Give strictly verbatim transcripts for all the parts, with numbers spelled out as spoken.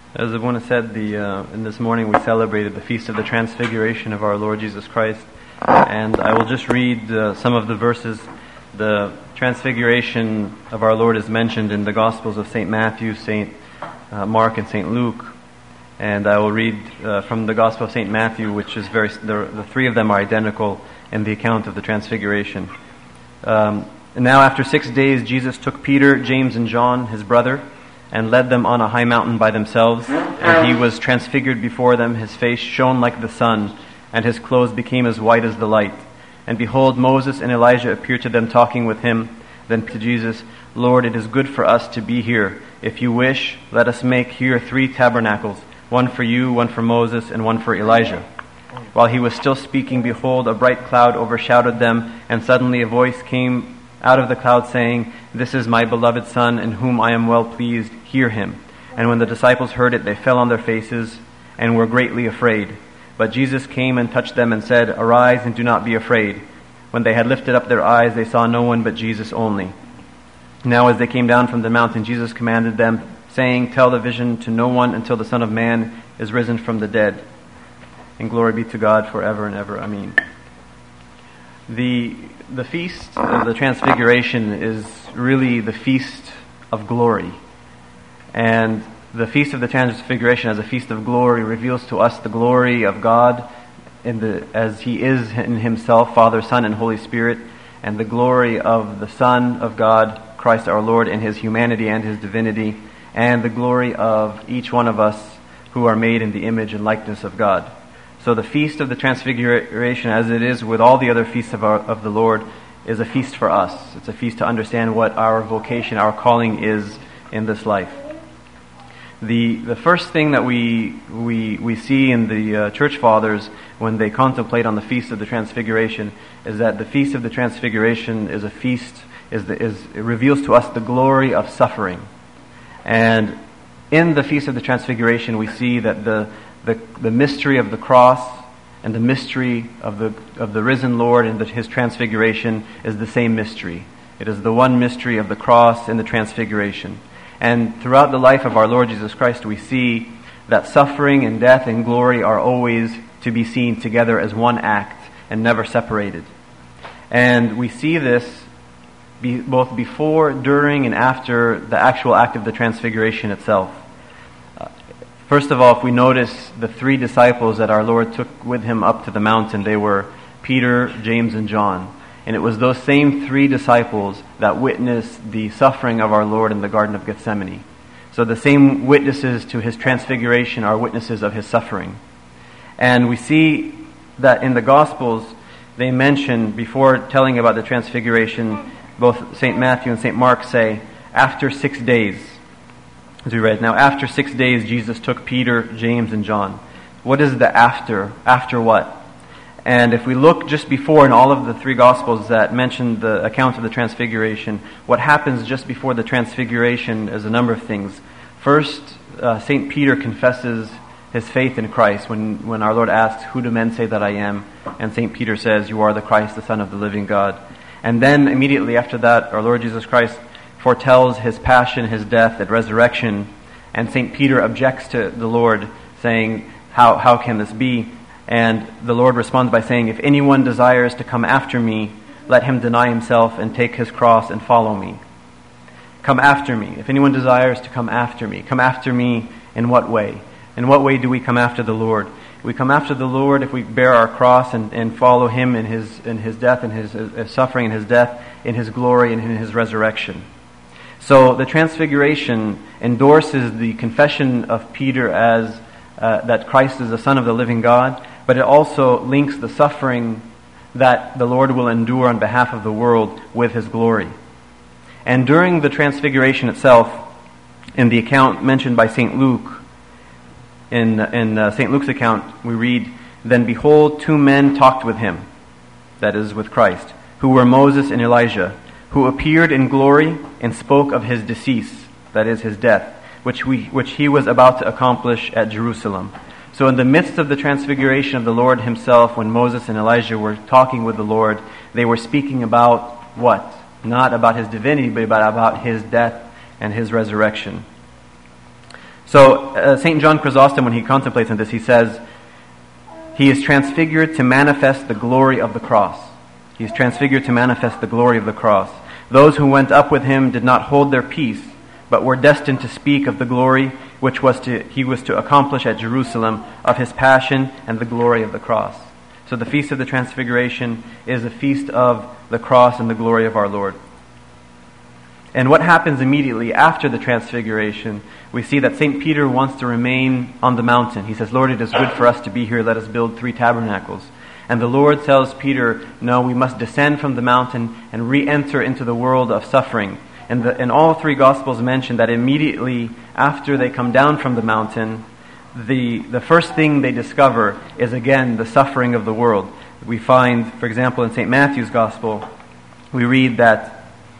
As Abuna said, the, uh, in this morning we celebrated the Feast of the Transfiguration of our Lord Jesus Christ. And I will just read uh, some of the verses. The Transfiguration of our Lord is mentioned in the Gospels of Saint Matthew, Saint uh, Mark, and Saint Luke. And I will read uh, from the Gospel of Saint Matthew, which is very, the, the three of them are identical in the account of the Transfiguration. Um, and now after six days, Jesus took Peter, James, and John, his brother, and led them on a high mountain by themselves. And he was transfigured before them. His face shone like the sun, and his clothes became as white as the light. And behold, Moses and Elijah appeared to them, talking with him. Then to Jesus, Lord, it is good for us to be here. If you wish, let us make here three tabernacles, one for you, one for Moses, and one for Elijah. While he was still speaking, behold, a bright cloud overshadowed them, and suddenly a voice came out of the cloud saying, This is my beloved Son, in whom I am well pleased. Hear him. And when the disciples heard it, they fell on their faces and were greatly afraid. But Jesus came and touched them and said, Arise and do not be afraid. When they had lifted up their eyes, they saw no one but Jesus only. Now as they came down from the mountain, Jesus commanded them, saying, Tell the vision to no one until the Son of Man is risen from the dead. And glory be to God forever and ever. Amen. The the feast of the Transfiguration is really the feast of glory. And the Feast of the Transfiguration as a feast of glory reveals to us the glory of God in the, as He is in Himself, Father, Son, and Holy Spirit, and the glory of the Son of God, Christ our Lord, in His humanity and His divinity, and the glory of each one of us who are made in the image and likeness of God. So the Feast of the Transfiguration, as it is with all the other feasts of, our, of the Lord, is a feast for us. It's a feast to understand what our vocation, our calling is in this life. The the first thing that we we we see in the uh, Church Fathers when they contemplate on the Feast of the Transfiguration is that the Feast of the Transfiguration is a feast is the, is it reveals to us the glory of suffering, and in the Feast of the Transfiguration we see that the the the mystery of the cross and the mystery of the of the risen Lord and the, His transfiguration is the same mystery. It is the one mystery of the cross and the transfiguration. And throughout the life of our Lord Jesus Christ, we see that suffering and death and glory are always to be seen together as one act and never separated. And we see this be, both before, during, and after the actual act of the Transfiguration itself. Uh, first of all, if we notice the three disciples that our Lord took with Him up to the mountain, they were Peter, James, and John. And it was those same three disciples that witnessed the suffering of our Lord in the Garden of Gethsemane. So the same witnesses to His transfiguration are witnesses of His suffering. And we see that in the Gospels, they mention, before telling about the transfiguration, both Saint Matthew and Saint Mark say, after six days, as we read, now after six days Jesus took Peter, James, and John. What is the after? After what? And if we look just before in all of the three Gospels that mention the account of the Transfiguration, what happens just before the Transfiguration is a number of things. First, uh, Saint Peter confesses his faith in Christ when, when our Lord asks, Who do men say that I am? And Saint Peter says, You are the Christ, the Son of the living God. And then immediately after that, our Lord Jesus Christ foretells His passion, His death, and resurrection. And Saint Peter objects to the Lord, saying, How, how can this be? And the Lord responds by saying, If anyone desires to come after me, let him deny himself and take his cross and follow me. Come after me. If anyone desires to come after me. Come after me in what way? In what way do we come after the Lord? We come after the Lord if we bear our cross and, and follow Him in His in His death and His uh, suffering and His death, in His glory and in His resurrection. So the Transfiguration endorses the confession of Peter as uh, that Christ is the Son of the living God, but it also links the suffering that the Lord will endure on behalf of the world with His glory. And during the Transfiguration itself, in the account mentioned by Saint Luke, in, in uh, Saint Luke's account, we read, Then behold, two men talked with Him, that is, with Christ, who were Moses and Elijah, who appeared in glory and spoke of His decease, that is, His death, which we which He was about to accomplish at Jerusalem. So in the midst of the transfiguration of the Lord Himself, when Moses and Elijah were talking with the Lord, they were speaking about what? Not about His divinity, but about, about His death and His resurrection. So uh, Saint John Chrysostom, when he contemplates on this, he says, he is transfigured to manifest the glory of the cross. He is transfigured to manifest the glory of the cross. Those who went up with him did not hold their peace, but were destined to speak of the glory which was to he was to accomplish at Jerusalem, of his passion and the glory of the cross. So the Feast of the Transfiguration is a feast of the cross and the glory of our Lord. And what happens immediately after the Transfiguration, we see that Saint Peter wants to remain on the mountain. He says, Lord, it is good for us to be here. Let us build three tabernacles. And the Lord tells Peter, no, we must descend from the mountain and re-enter into the world of suffering. And, the, and all three Gospels mention that immediately after they come down from the mountain, the, the first thing they discover is again the suffering of the world. We find, for example, in Saint Matthew's Gospel, we read that,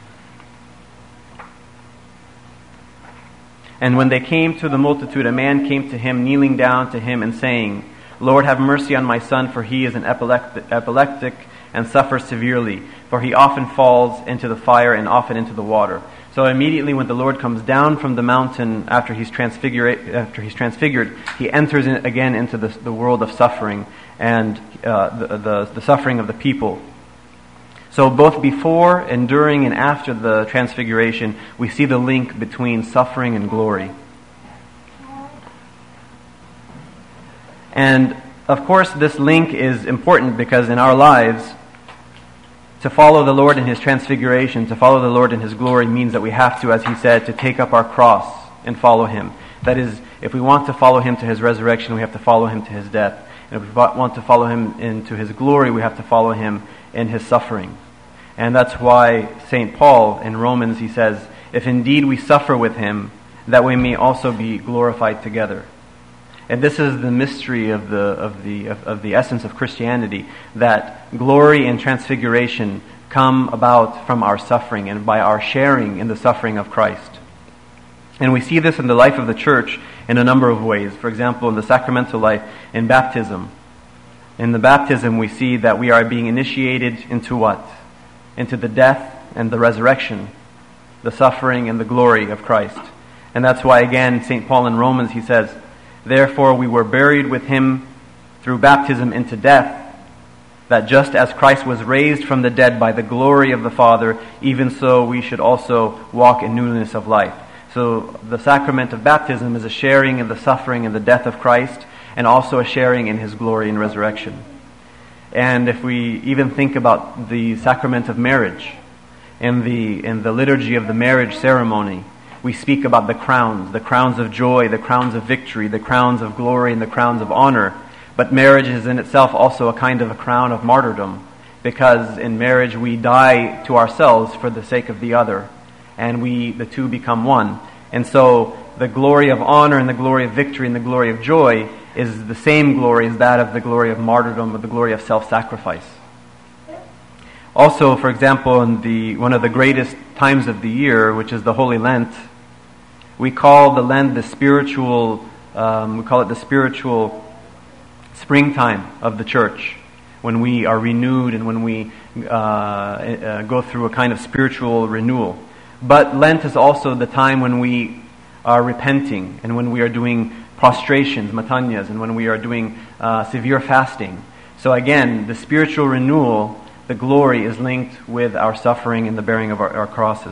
and when they came to the multitude, a man came to him, kneeling down to him and saying, Lord, have mercy on my son, for he is an epileptic, epileptic and suffers severely, for he often falls into the fire and often into the water. So immediately when the Lord comes down from the mountain after he's transfigured, after he's transfigured, he enters in, again into the, the world of suffering and uh, the, the, the suffering of the people. So both before and during and after the Transfiguration, we see the link between suffering and glory. And of course this link is important because in our lives, to follow the Lord in His transfiguration, to follow the Lord in His glory means that we have to, as He said, to take up our cross and follow Him. That is, if we want to follow Him to His resurrection, we have to follow Him to His death. And if we want to follow Him into His glory, we have to follow Him in His suffering. And that's why Saint Paul in Romans, he says, if indeed we suffer with Him, that we may also be glorified together. And this is the mystery of the of the of, of the essence of Christianity, that glory and transfiguration come about from our suffering and by our sharing in the suffering of Christ. And we see this in the life of the church in a number of ways. For example, in the sacramental life, in baptism. In the baptism we see that we are being initiated into what? Into the death and the resurrection, the suffering and the glory of Christ. And that's why again Saint Paul in Romans, he says, therefore we were buried with Him through baptism into death, that just as Christ was raised from the dead by the glory of the Father, even so we should also walk in newness of life. So the sacrament of baptism is a sharing in the suffering and the death of Christ, and also a sharing in His glory and resurrection. And if we even think about the sacrament of marriage, in the in the liturgy of the marriage ceremony, we speak about the crowns, the crowns of joy, the crowns of victory, the crowns of glory, and the crowns of honor. But marriage is in itself also a kind of a crown of martyrdom, because in marriage we die to ourselves for the sake of the other, and we the two become one. And so the glory of honor and the glory of victory and the glory of joy is the same glory as that of the glory of martyrdom, or the glory of self-sacrifice. Also, for example, in the one of the greatest times of the year, which is the Holy Lent, we call the Lent the spiritual, um, we call it the spiritual springtime of the church, when we are renewed and when we uh, uh, go through a kind of spiritual renewal. But Lent is also the time when we are repenting and when we are doing prostrations, matanyas, and when we are doing uh, severe fasting. So again, the spiritual renewal, the glory, is linked with our suffering and the bearing of our, our crosses.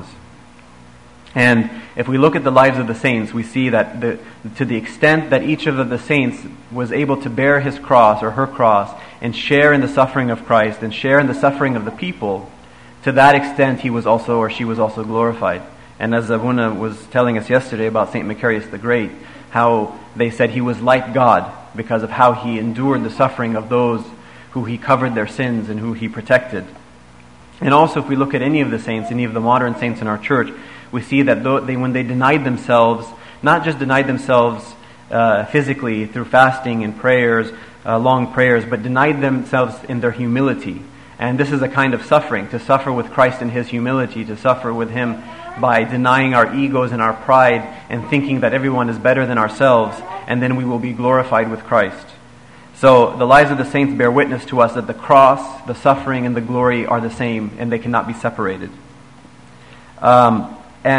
And if we look at the lives of the saints, we see that the, to the extent that each of the saints was able to bear his cross or her cross and share in the suffering of Christ and share in the suffering of the people, to that extent he was also, or she was also glorified. And as Abuna was telling us yesterday about Saint Macarius the Great, how they said he was like God because of how he endured the suffering of those who he covered their sins and who he protected. And also if we look at any of the saints, any of the modern saints in our church, we see that though they, when they denied themselves, not just denied themselves uh, physically through fasting and prayers, uh, long prayers, but denied themselves in their humility. And this is a kind of suffering, to suffer with Christ in His humility, to suffer with Him by denying our egos and our pride and thinking that everyone is better than ourselves, and then we will be glorified with Christ. So the lives of the saints bear witness to us that the cross, the suffering, and the glory are the same, and they cannot be separated. Um, and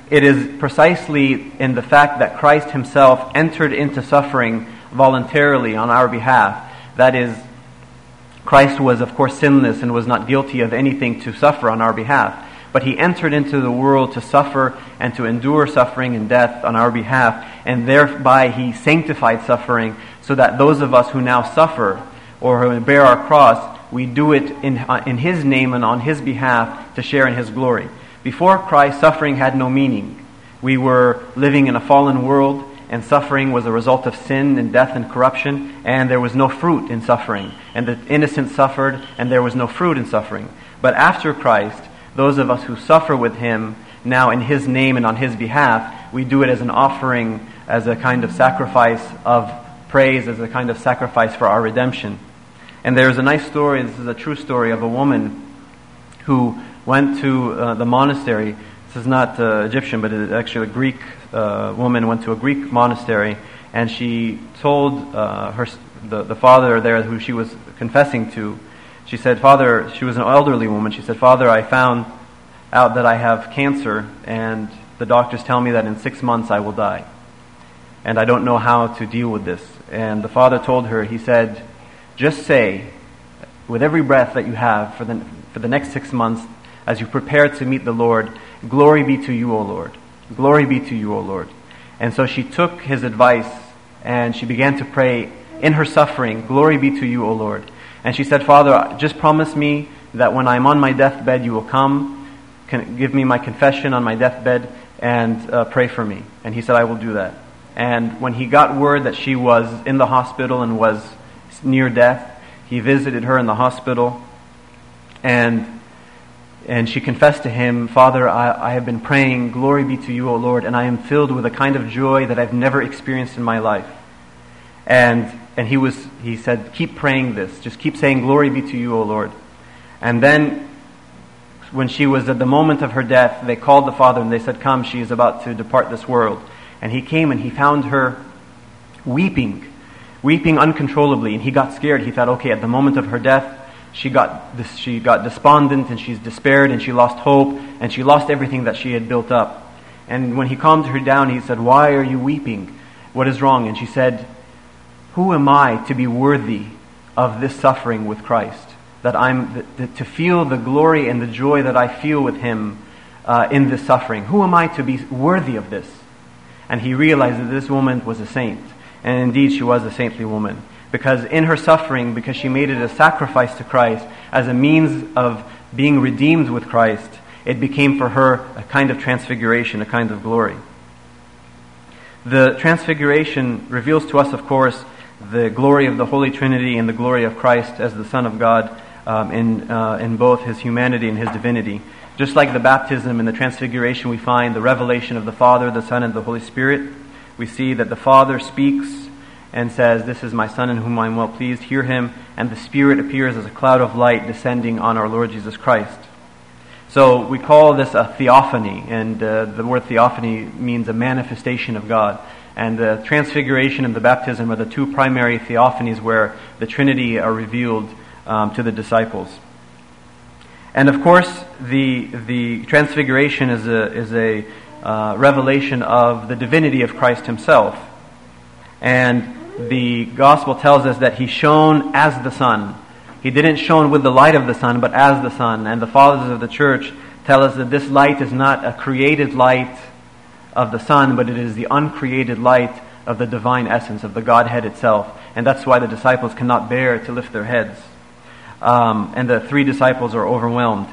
it is precisely in the fact that Christ himself entered into suffering voluntarily on our behalf. That is, Christ was of course sinless and was not guilty of anything to suffer on our behalf. But he entered into the world to suffer and to endure suffering and death on our behalf, and thereby he sanctified suffering, so that those of us who now suffer or who bear our cross, we do it in, uh, in his name and on his behalf to share in his glory. Before Christ, suffering had no meaning. We were living in a fallen world, and suffering was a result of sin and death and corruption, and there was no fruit in suffering. And the innocent suffered, and there was no fruit in suffering. But after Christ, those of us who suffer with him, now in his name and on his behalf, we do it as an offering, as a kind of sacrifice of praise, as a kind of sacrifice for our redemption. And there's a nice story, this is a true story, of a woman who went to uh, the monastery. This is not uh, Egyptian, but it's actually a Greek uh, woman went to a Greek monastery, and she told uh, her the, the father there who she was confessing to, she said, Father, she was an elderly woman, she said, Father, I found out that I have cancer, and the doctors tell me that in six months I will die. And I don't know how to deal with this. And the father told her, he said, just say, with every breath that you have for the, for the next six months, as you prepare to meet the Lord, glory be to you, O Lord. Glory be to you, O Lord. And so she took his advice, and she began to pray in her suffering, glory be to you, O Lord. And she said, Father, just promise me that when I'm on my deathbed, you will come, can give me my confession on my deathbed, and uh, pray for me. And he said, I will do that. And when he got word that she was in the hospital and was near death, he visited her in the hospital, and and she confessed to him, Father, I, I have been praying, glory be to you, O Lord, and I am filled with a kind of joy that I've never experienced in my life. And and he was he said, keep praying this, just keep saying, glory be to you, O Lord. And then when she was at the moment of her death, they called the father and they said, come, she is about to depart this world. And he came and he found her weeping, weeping uncontrollably, and he got scared. He thought, okay, at the moment of her death, she got this, she got despondent, and she's despaired, and she lost hope, and she lost everything that she had built up. And when he calmed her down, he said, why are you weeping? What is wrong? And she said, who am I to be worthy of this suffering with Christ? That I'm that, that to feel the glory and the joy that I feel with him uh, in this suffering. Who am I to be worthy of this? And he realized that this woman was a saint. And indeed she was a saintly woman. Because in her suffering, because she made it a sacrifice to Christ, as a means of being redeemed with Christ, it became for her a kind of transfiguration, a kind of glory. The transfiguration reveals to us, of course, the glory of the Holy Trinity and the glory of Christ as the Son of God um, in, uh, in both his humanity and his divinity. Just like the baptism and the transfiguration, we find the revelation of the Father, the Son, and the Holy Spirit. We see that the Father speaks and says, this is my Son in whom I am well pleased, hear him, and the Spirit appears as a cloud of light descending on our Lord Jesus Christ. So we call this a theophany, and uh, the word theophany means a manifestation of God. And the transfiguration and the baptism are the two primary theophanies where the Trinity are revealed um, to the disciples. And of course, the the transfiguration is a is a uh, revelation of the divinity of Christ himself. And the gospel tells us that he shone as the sun. He didn't shone with the light of the sun, but as the sun. And the fathers of the church tell us that this light is not a created light of the sun, but it is the uncreated light of the divine essence, of the Godhead itself. And that's why the disciples cannot bear to lift their heads. Um, and the three disciples are overwhelmed.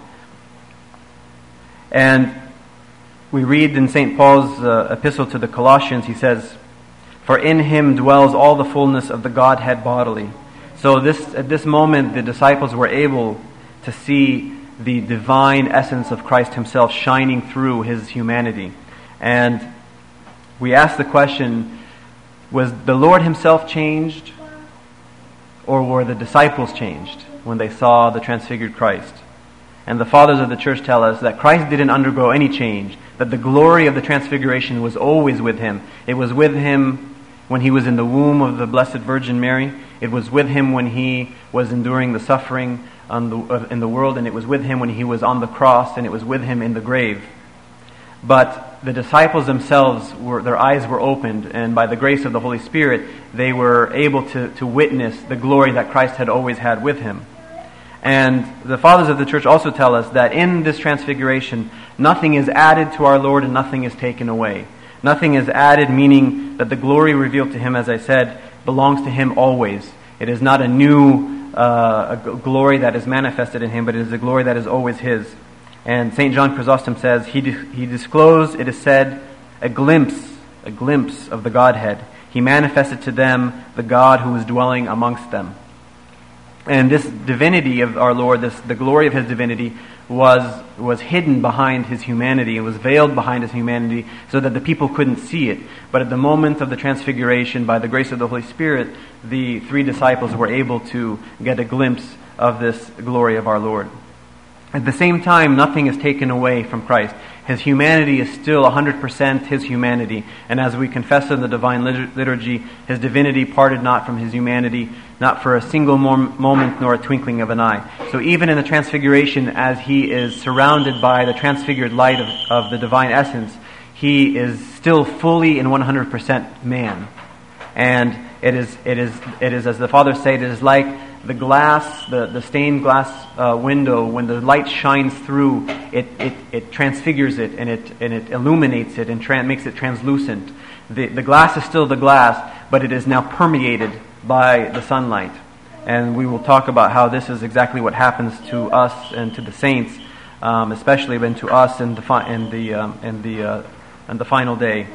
And we read in Saint Paul's uh, epistle to the Colossians, he says, for in him dwells all the fullness of the Godhead bodily. So this at this moment, the disciples were able to see the divine essence of Christ himself shining through his humanity. And we ask the question, was the Lord himself changed, or were the disciples changed when they saw the transfigured Christ? And the fathers of the church tell us that Christ didn't undergo any change, that the glory of the transfiguration was always with him. It was with him when he was in the womb of the Blessed Virgin Mary. It was with him when he was enduring the suffering on the, uh, in the world, and it was with him when he was on the cross, and it was with him in the grave. but the disciples themselves, were their eyes were opened, and by the grace of the Holy Spirit, they were able to, to witness the glory that Christ had always had with him. And the fathers of the church also tell us that in this transfiguration, nothing is added to our Lord and nothing is taken away. Nothing is added, meaning that the glory revealed to him, as I said, belongs to him always. It is not a new uh, a glory that is manifested in him, but it is a glory that is always his. And Saint John Chrysostom says, he, di- he disclosed, it is said, a glimpse, a glimpse of the Godhead. He manifested to them the God who was dwelling amongst them. And this divinity of our Lord, this the glory of his divinity, was was hidden behind his humanity. It was veiled behind his humanity so that the people couldn't see it. But at the moment of the transfiguration, by the grace of the Holy Spirit, the three disciples were able to get a glimpse of this glory of our Lord. At the same time, nothing is taken away from Christ. His humanity is still one hundred percent his humanity. And as we confess in the Divine Liturgy, his divinity parted not from his humanity, not for a single moment nor a twinkling of an eye. So even in the Transfiguration, as he is surrounded by the transfigured light of, of the divine essence, he is still fully and one hundred percent man. And it is, it is, it is, as the Fathers say, it is like the glass, the, the stained glass uh, window, when the light shines through, it, it, it transfigures it and it and it illuminates it and tra- makes it translucent. The, the glass is still the glass, but it is now permeated by the sunlight. And we will talk about how this is exactly what happens to us and to the saints, um, especially when to us in the fi- in the um, in the uh, in the final day.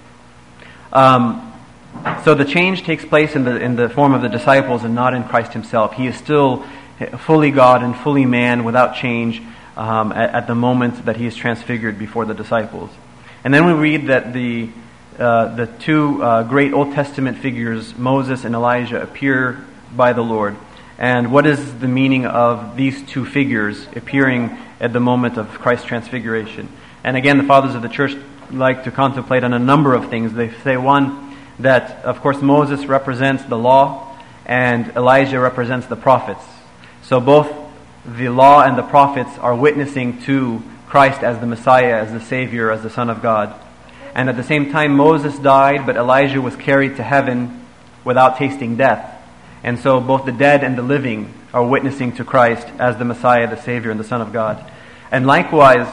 Um, So the change takes place in the in the form of the disciples and not in Christ himself. He is still fully God and fully man without change um, at, at the moment that he is transfigured before the disciples. And then we read that the uh, the two uh, great Old Testament figures, Moses and Elijah, appear by the Lord. And what is the meaning of these two figures appearing at the moment of Christ's transfiguration? And again, the fathers of the church like to contemplate on a number of things. They say, one, that, of course, Moses represents the law and Elijah represents the prophets. So both the law and the prophets are witnessing to Christ as the Messiah, as the Savior, as the Son of God. And at the same time, Moses died, but Elijah was carried to heaven without tasting death. And so both the dead and the living are witnessing to Christ as the Messiah, the Savior, and the Son of God. And likewise,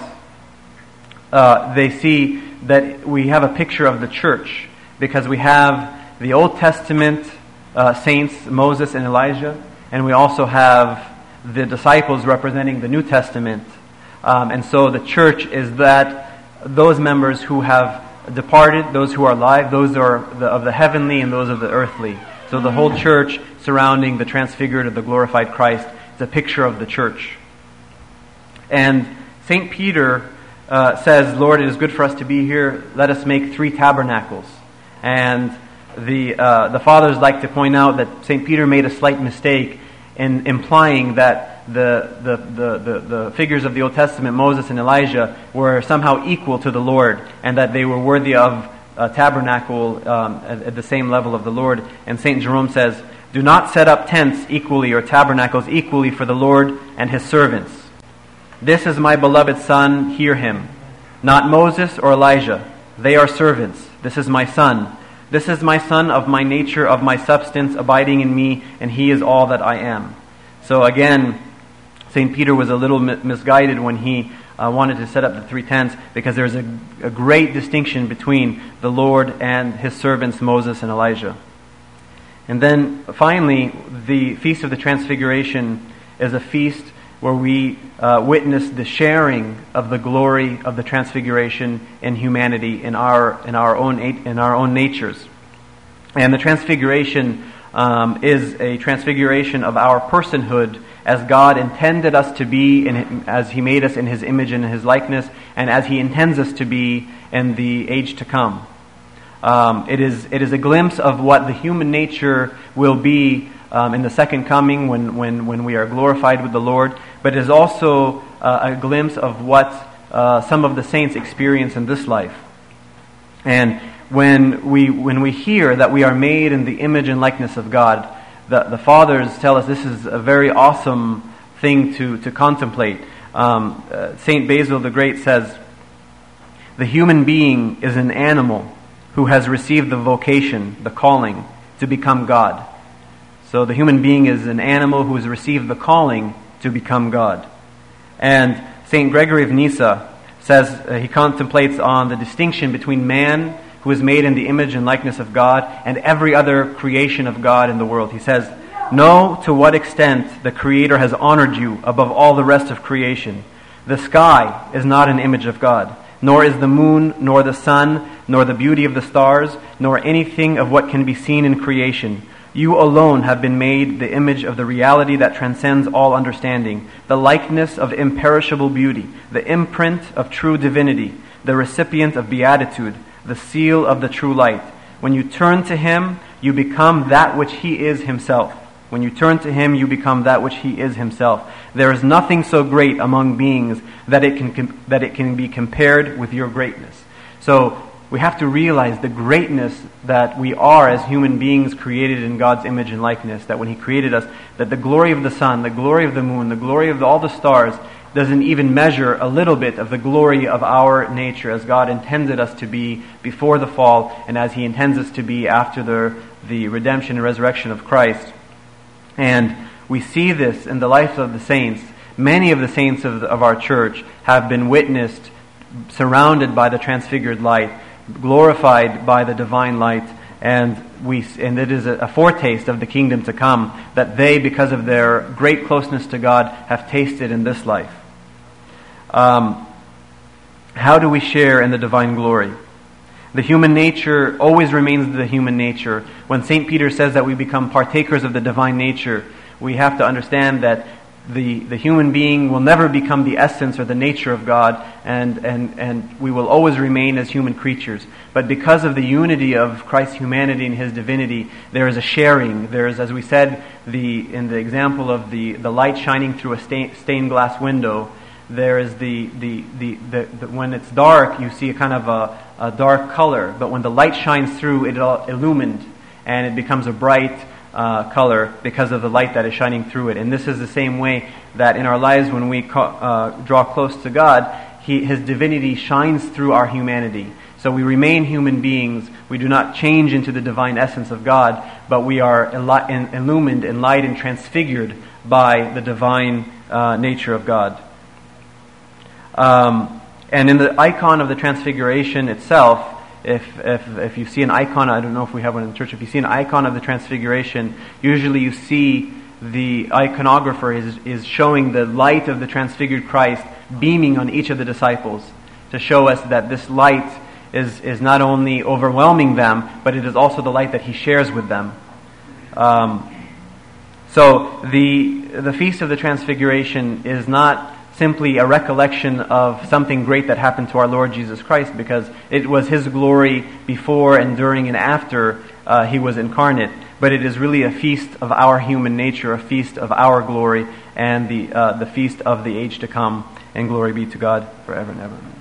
uh, they see that we have a picture of the church, because we have the Old Testament uh, saints, Moses and Elijah, and we also have the disciples representing the New Testament. Um, and so the church is that those members who have departed, those who are alive, those are the, of the heavenly and those of the earthly. So the whole church surrounding the transfigured or the glorified Christ is a picture of the church. And Saint Peter uh, says, Lord, it is good for us to be here. Let us make three tabernacles. And the uh, the fathers like to point out that Saint Peter made a slight mistake in implying that the the, the, the the figures of the Old Testament, Moses and Elijah, were somehow equal to the Lord, and that they were worthy of a tabernacle um, at, at the same level of the Lord. And Saint Jerome says, do not set up tents equally or tabernacles equally for the Lord and his servants. This is my beloved Son, hear him. Not Moses or Elijah, they are servants. This is my Son. This is my Son of my nature, of my substance, abiding in me, and he is all that I am. So again, Saint Peter was a little misguided when he uh, wanted to set up the three tents, because there's a, a great distinction between the Lord and his servants Moses and Elijah. And then finally, the Feast of the Transfiguration is a feast where we uh, witness the sharing of the glory of the Transfiguration in humanity, in our in our own in our own natures. And the Transfiguration um, is a transfiguration of our personhood, as God intended us to be, in, as He made us in His image and His likeness, and as He intends us to be in the age to come. Um, it is it is a glimpse of what the human nature will be Um, in the second coming, when, when, when we are glorified with the Lord, but it is also uh, a glimpse of what uh, some of the saints experience in this life. And when we when we hear that we are made in the image and likeness of God, the, the fathers tell us this is a very awesome thing to, to contemplate. Um, uh, Saint Basil the Great says The human being is an animal who has received the vocation, the calling, to become God. So the human being is an animal who has received the calling to become God. And Saint Gregory of Nyssa says, uh, he contemplates on the distinction between man, who is made in the image and likeness of God, and every other creation of God in the world. He says, "Know to what extent the Creator has honored you above all the rest of creation. The sky is not an image of God, nor is the moon, nor the sun, nor the beauty of the stars, nor anything of what can be seen in creation. You alone have been made the image of the reality that transcends all understanding, the likeness of imperishable beauty, the imprint of true divinity, the recipient of beatitude, the seal of the true light. When you turn to Him, you become that which He is Himself. When you turn to Him, you become that which He is Himself. There is nothing so great among beings that it can that it can be compared with your greatness." So we have to realize the greatness that we are as human beings created in God's image and likeness, that when He created us, that the glory of the sun, the glory of the moon, the glory of all the stars doesn't even measure a little bit of the glory of our nature as God intended us to be before the fall and as He intends us to be after the, the redemption and resurrection of Christ. And we see this in the life of the saints. Many of the saints of, the, of our church have been witnessed, surrounded by the transfigured light, glorified by the divine light, and we and it is a, a foretaste of the kingdom to come that they, because of their great closeness to God, have tasted in this life. Um, how do we share in the divine glory? The human nature always remains the human nature. When Saint Peter says that we become partakers of the divine nature, we have to understand that the, the human being will never become the essence or the nature of God, and, and, and we will always remain as human creatures. But because of the unity of Christ's humanity and His divinity, there is a sharing. There is, as we said, the in the example of the, the light shining through a stain, stained glass window, there is the, the, the, the, the when it's dark, you see a kind of a, a dark color. But when the light shines through, it all illumined, and it becomes a bright Uh, color because of the light that is shining through it. And this is the same way that in our lives, when we co- uh, draw close to God, he, His divinity shines through our humanity. So we remain human beings. We do not change into the divine essence of God, but we are il- in, illumined and light and transfigured by the divine uh, nature of God. Um, and in the icon of the Transfiguration itself, If, if if you see an icon, I don't know if we have one in the church, if you see an icon of the Transfiguration, usually you see the iconographer is, is showing the light of the transfigured Christ beaming on each of the disciples to show us that this light is, is not only overwhelming them, but it is also the light that He shares with them. Um, so the the Feast of the Transfiguration is not simply a recollection of something great that happened to our Lord Jesus Christ, because it was His glory before and during and after uh, He was incarnate. But it is really a feast of our human nature, a feast of our glory, and the uh, the feast of the age to come. And glory be to God forever and ever.